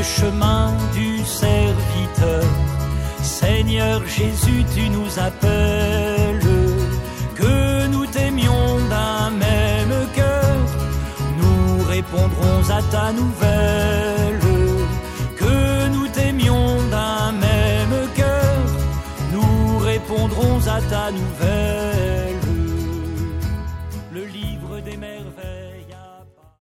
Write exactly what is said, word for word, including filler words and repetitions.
chemin du serviteur. Seigneur Jésus, tu nous appelles, que nous t'aimions d'un même cœur. Nous répondrons à ta nouvelle, que nous t'aimions d'un même cœur. Nous répondrons à ta nouvelle.